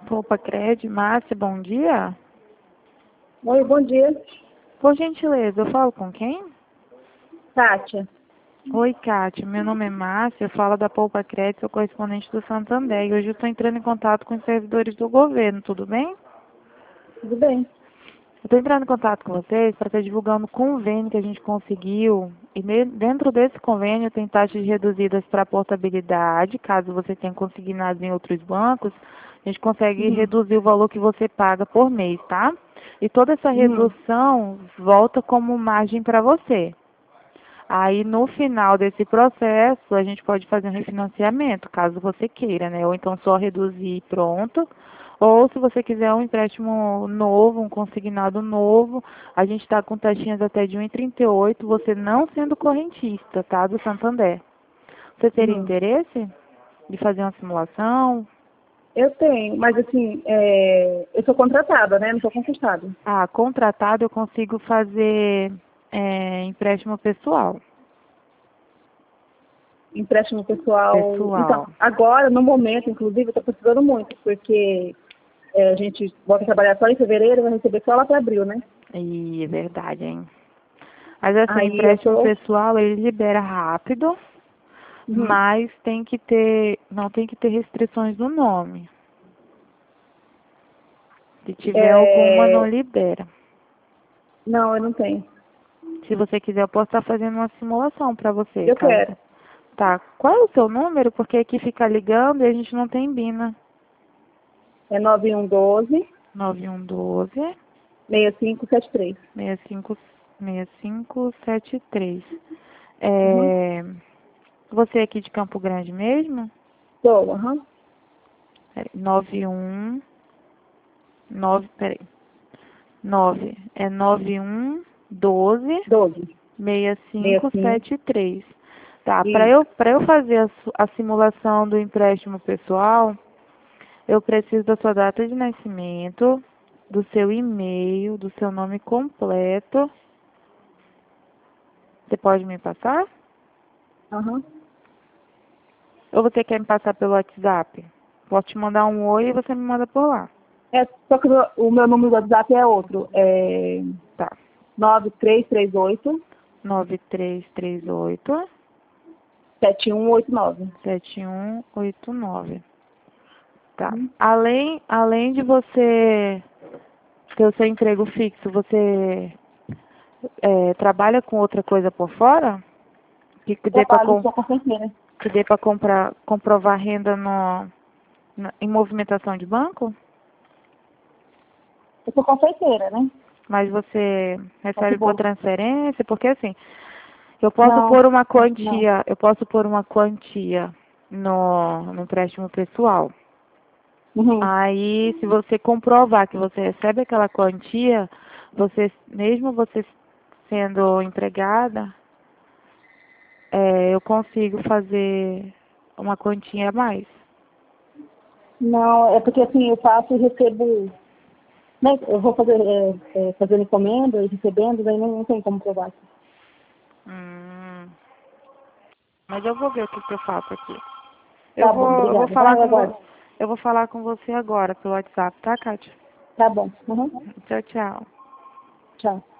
Opa, Cred, Márcia, bom dia. Oi, bom dia. Por gentileza, eu falo com quem? Kátia. Oi, Kátia, meu nome é Márcia, eu falo da Poupa Cred, sou correspondente do Santander, e hoje eu estou entrando em contato com os servidores do governo, tudo bem? Tudo bem? Eu estou entrando em contato com vocês para estar divulgando o convênio que a gente conseguiu, e dentro desse convênio tem taxas reduzidas para portabilidade, caso você tenha consignado em outros bancos, a gente consegue reduzir o valor que você paga por mês, tá? E toda essa redução volta como margem para você. Aí, no final desse processo, a gente pode fazer um refinanciamento, caso você queira, né? Ou então só reduzir e pronto. Ou se você quiser um empréstimo novo, um consignado novo, a gente está com taxinhas até de 1,38, você não sendo correntista, tá? Do Santander. Você teria interesse de fazer uma simulação? Eu tenho, mas assim, eu sou contratada, né? Não sou concursada. Ah, contratado eu consigo fazer empréstimo pessoal. Empréstimo pessoal. Então, Pessoal. agora, no momento, inclusive, eu estou precisando muito, porque a gente volta a trabalhar só em fevereiro, vai receber só lá para abril, né? Ih, é verdade, hein? Mas assim, Aí eu empréstimo tô. pessoal, ele libera rápido, mas não tem que ter restrições no nome. Se tiver alguma, não libera. Não, eu não tenho. Se você quiser, eu posso estar fazendo uma simulação para você, Eu caso. quero. Tá. Qual é o seu número? Porque aqui fica ligando e a gente não tem BINA. É 9112 9112 6573. 65 6573. Uhum. Você é aqui de Campo Grande mesmo? Sou, aham. Peraí, 919, peraí. 9112 12. 65. 6573. Tá, Isso. para eu fazer a simulação do empréstimo pessoal, eu preciso da sua data de nascimento, do seu e-mail, do seu nome completo. Você pode me passar? Aham. Ou você quer me passar pelo WhatsApp? Posso te mandar um oi e você me manda por lá. Só que o meu número do WhatsApp é outro. É Tá. 9338 9338 7189. 7189. Tá. Uhum. Além de você ter o seu emprego fixo, você trabalha com outra coisa por fora? Que dê para Trabalho só com enfermeira. que dê para comprovar renda em movimentação de banco? Eu sou confeiteira, né? Mas você Faço recebe por bolo. transferência? Porque assim, Não, não. eu posso pôr uma quantia no empréstimo pessoal. Uhum. Aí, se você comprovar que você recebe aquela quantia, mesmo você sendo empregada, eu consigo fazer uma quantia a mais. Não, é porque assim, eu faço e recebo. Né? Eu vou fazendo encomenda e recebendo, daí não tem como provar. Hum, mas eu vou ver o que que eu faço aqui. Tá bom, Eu vou obrigada. falar Vai, com aguardo. eu vou falar com você agora pelo WhatsApp, tá, Kátia? Tá bom. Uhum. Tchau, tchau. Tchau.